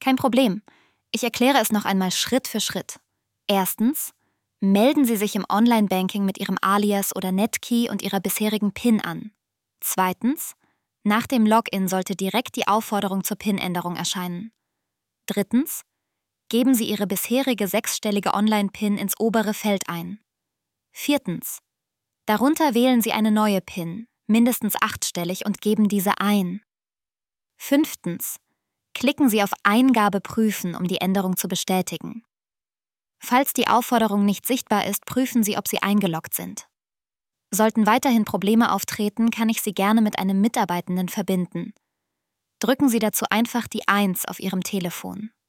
Kein Problem. Ich erkläre es noch einmal Schritt für Schritt. Erstens, melden Sie sich im Online-Banking mit Ihrem Alias oder Netkey und Ihrer bisherigen PIN an. Zweitens, nach dem Login sollte direkt die Aufforderung zur PIN-Änderung erscheinen. Drittens, geben Sie Ihre bisherige 6-stellige Online-PIN ins obere Feld ein. Viertens, darunter wählen Sie eine neue PIN, mindestens 8-stellig, und geben diese ein. Fünftens, klicken Sie auf Eingabe prüfen, um die Änderung zu bestätigen. Falls die Aufforderung nicht sichtbar ist, prüfen Sie, ob Sie eingeloggt sind. Sollten weiterhin Probleme auftreten, kann ich Sie gerne mit einem Mitarbeitenden verbinden. Drücken Sie dazu einfach die 1 auf Ihrem Telefon.